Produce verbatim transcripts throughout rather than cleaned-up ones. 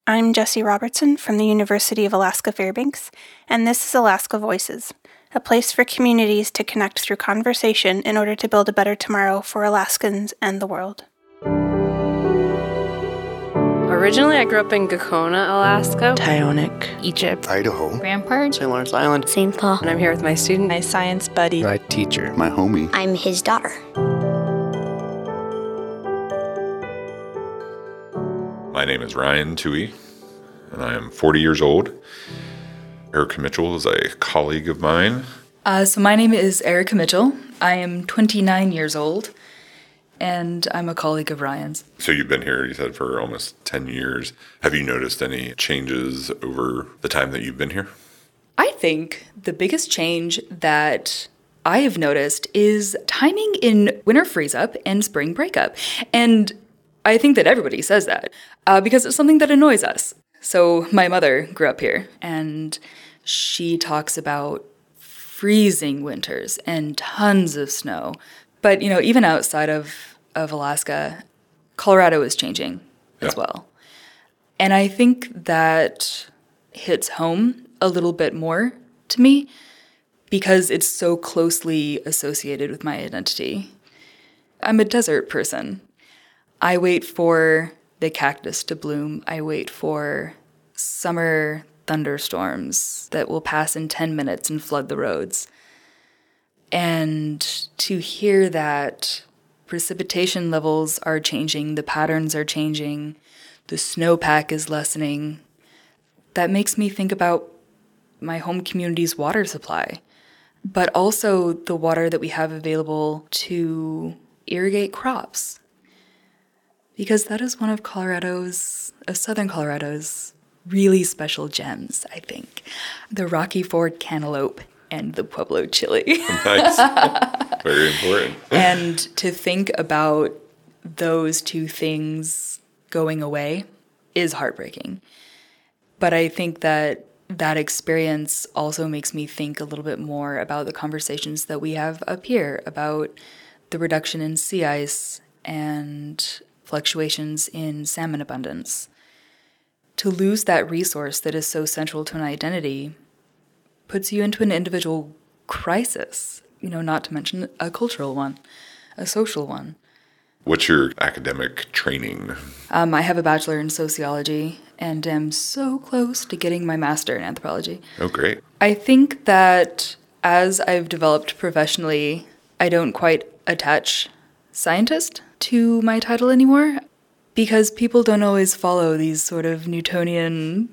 I'm Jessie Robertson from the University of Alaska Fairbanks, and this is Alaska Voices, a place for communities to connect through conversation in order to build a better tomorrow for Alaskans and the world. Originally, I grew up in Gakona, Alaska, Tyonek, Egypt, Idaho, Rampart, Saint Lawrence Island, Saint Paul. And I'm here with my student, my science buddy, my teacher, my homie. I'm his daughter. My name is Ryan Tui, and I am forty years old. Erica Mitchell is a colleague of mine. Uh, so my name is Erica Mitchell. I am twenty-nine years old, and I'm a colleague of Ryan's. So you've been here, you said, for almost ten years. Have you noticed any changes over the time that you've been here? I think the biggest change that I have noticed is timing in winter freeze-up and spring breakup. And I think that everybody says that uh, because it's something that annoys us. So my mother grew up here, and she talks about freezing winters and tons of snow. But, you know, even outside of, of Alaska, Colorado is changing yeah. as well. And I think that hits home a little bit more to me because it's so closely associated with my identity. I'm a desert person. I wait for the cactus to bloom. I wait for summer thunderstorms that will pass in ten minutes and flood the roads. And to hear that precipitation levels are changing, the patterns are changing, the snowpack is lessening, that makes me think about my home community's water supply, but also the water that we have available to irrigate crops. Because that is one of Colorado's, of southern Colorado's really special gems, I think. The Rocky Ford cantaloupe and the Pueblo chili. Nice. Very important. And to think about those two things going away is heartbreaking. But I think that that experience also makes me think a little bit more about the conversations that we have up here about the reduction in sea ice and fluctuations in salmon abundance. To lose that resource that is so central to an identity puts you into an individual crisis, you know, not to mention a cultural one, a social one. What's your academic training? Um, I have a bachelor in sociology and am so close to getting my master in anthropology. Oh, great. I think that as I've developed professionally, I don't quite attach scientist to my title anymore because people don't always follow these sort of Newtonian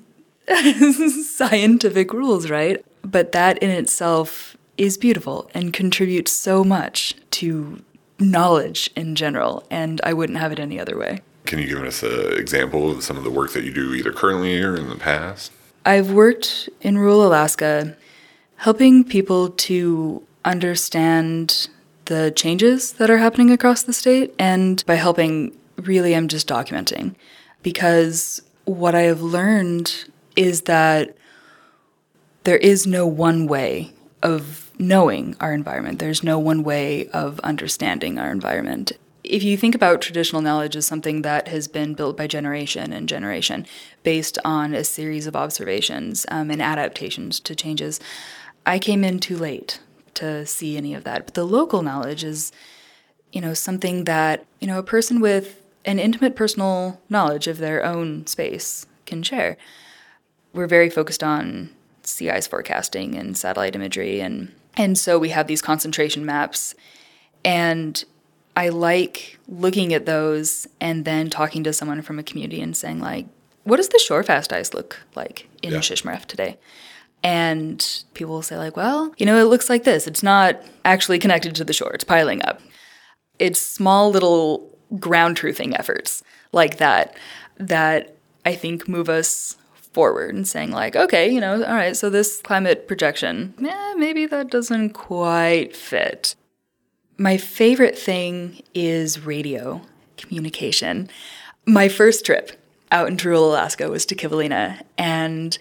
scientific rules, right? But that in itself is beautiful and contributes so much to knowledge in general, and I wouldn't have it any other way. Can you give us an example of some of the work that you do either currently or in the past? I've worked in rural Alaska helping people to understand the changes that are happening across the state, and by helping, really I'm just documenting. Because what I have learned is that there is no one way of knowing our environment. There's no one way of understanding our environment. If you think about traditional knowledge as something that has been built by generation and generation based on a series of observations um, and adaptations to changes, I came in too late to see any of that. But the local knowledge is, you know, something that, you know, a person with an intimate personal knowledge of their own space can share. We're very focused on sea ice forecasting and satellite imagery, and and so we have these concentration maps. And I like looking at those and then talking to someone from a community and saying, like, what does the shorefast ice look like in yeah. Shishmaref today? And people will say, like, well, you know, it looks like this. It's not actually connected to the shore. It's piling up. It's small little ground truthing efforts like that that I think move us forward and saying, like, okay, you know, all right, so this climate projection, eh, maybe that doesn't quite fit. My favorite thing is radio communication. My first trip out into rural Alaska was to Kivalina, and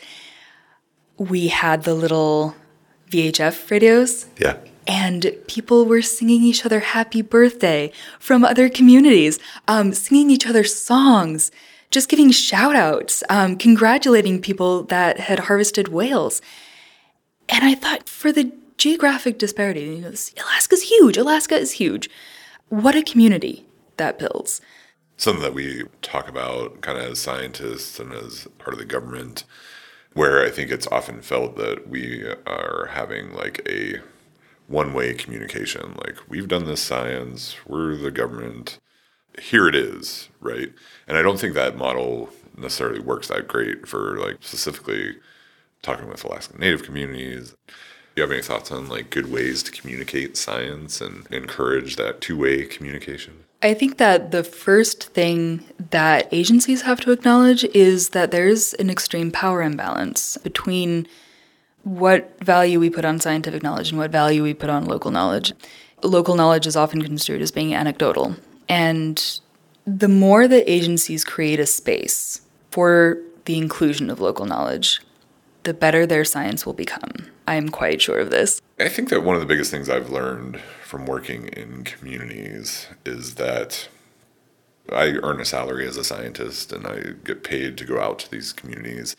we had the little V H F radios. Yeah. And people were singing each other happy birthday from other communities, um, singing each other songs, just giving shout outs, um, congratulating people that had harvested whales. And I thought, for the geographic disparity, you know, Alaska's huge, Alaska is huge. What a community that builds. Something that we talk about kind of as scientists and as part of the government, where I think it's often felt that we are having like a one-way communication. Like, we've done this science, we're the government, here it is, right? And I don't think that model necessarily works that great for like specifically talking with Alaskan Native communities. Do you have any thoughts on like good ways to communicate science and encourage that two-way communication? I think that the first thing that agencies have to acknowledge is that there's an extreme power imbalance between what value we put on scientific knowledge and what value we put on local knowledge. Local knowledge is often construed as being anecdotal. And the more that agencies create a space for the inclusion of local knowledge, the better their science will become. I am quite sure of this. I think that one of the biggest things I've learned from working in communities is that I earn a salary as a scientist and I get paid to go out to these communities.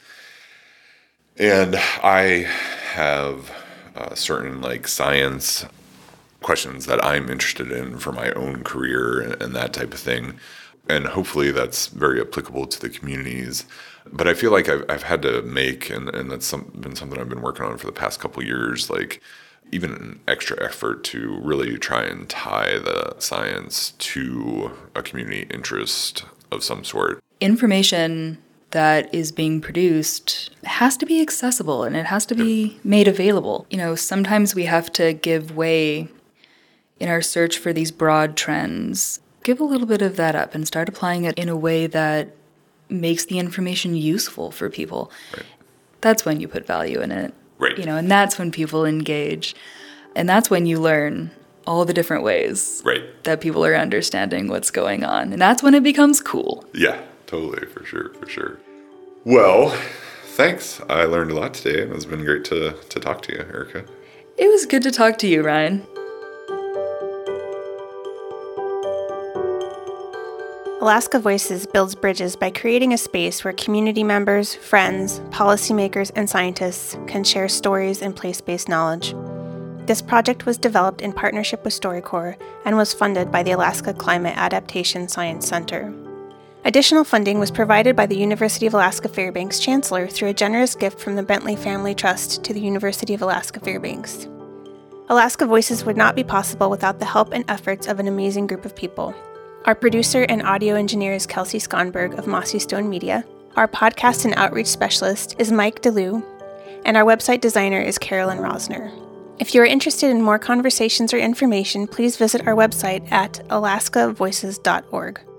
And I have uh, certain like science questions that I'm interested in for my own career and, and that type of thing. And hopefully that's very applicable to the communities. But I feel like I've, I've had to make, and, and that's some, been something I've been working on for the past couple of years, like even an extra effort to really try and tie the science to a community interest of some sort. Information that is being produced has to be accessible and it has to be made available. You know, sometimes we have to give way in our search for these broad trends. Give a little bit of that up and start applying it in a way that makes the information useful for people. Right. That's when you put value in it. Right. You know, and that's when people engage. And that's when you learn all the different ways right. that people are understanding what's going on. And that's when it becomes cool. Yeah, totally, for sure, for sure. Well, thanks. I learned a lot today. It's been great to, to talk to you, Erica. It was good to talk to you, Ryan. Alaska Voices builds bridges by creating a space where community members, friends, policymakers, and scientists can share stories and place-based knowledge. This project was developed in partnership with StoryCorps and was funded by the Alaska Climate Adaptation Science Center. Additional funding was provided by the University of Alaska Fairbanks Chancellor through a generous gift from the Bentley Family Trust to the University of Alaska Fairbanks. Alaska Voices would not be possible without the help and efforts of an amazing group of people. Our producer and audio engineer is Kelsey Skonberg of Mossy Stone Media. Our podcast and outreach specialist is Mike DeLue, and our website designer is Carolyn Rosner. If you are interested in more conversations or information, please visit our website at alaska voices dot org.